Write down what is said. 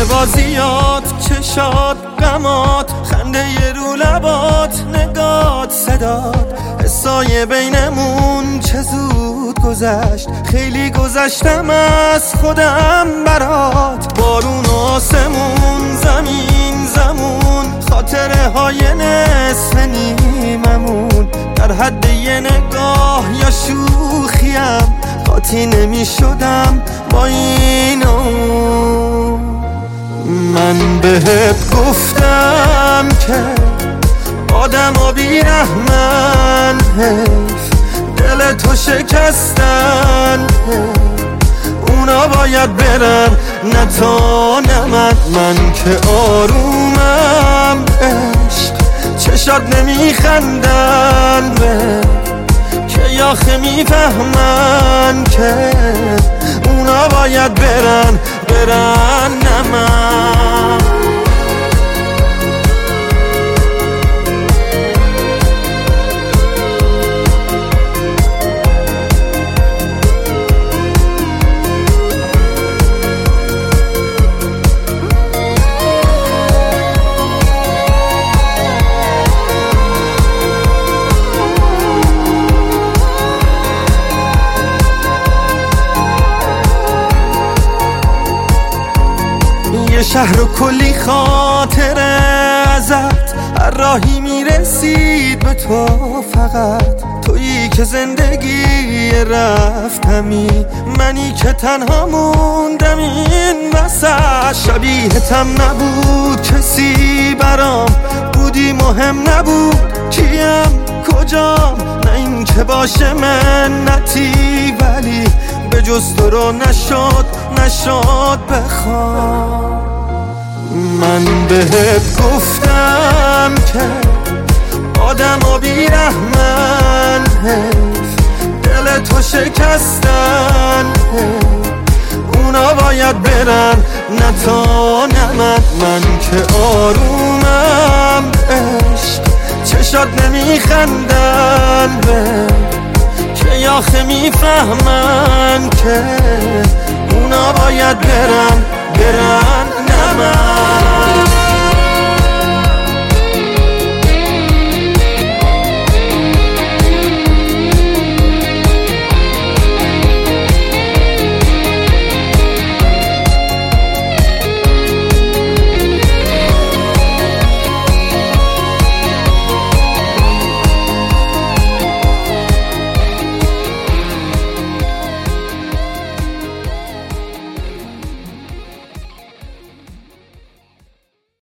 بازیات، چشات، غمات، خنده رو لبات، نگات، صدات، حسای بینمون چه زود گذشت. خیلی گذشتم از خودم برات. بارون و آسمون، زمین زمون، خاطره های نصف نیممون، در حد یه نگاه یا شوخیم قاطی نمی شدم با اینو. من بهت گفتم که آدم بی رحمن، دل تو شکستن، اونا باید برن نه تو نه من. من که آرومم عشق، چشات نمیخندن که آخه میفهمن که اونا باید برن نه من. یه شهر و کلی خاطره ازت، هر راهی میرسید به تو، فقط تویی که زندگی رفتمی، منی که تنها موندم این وسط. شبیهتم نبود کسی برام، بودی مهم نبود کیم کجام، نه این که باشه منتی، ولی به جز تو رو نشد بخوام. من بهت گفتم که آدم بی رحمن، دل تو شکستن، اونا باید برن نه تو نه من. من که آرومم عشق، چشات نمیخندن که آخه میفهمن که اونا باید برن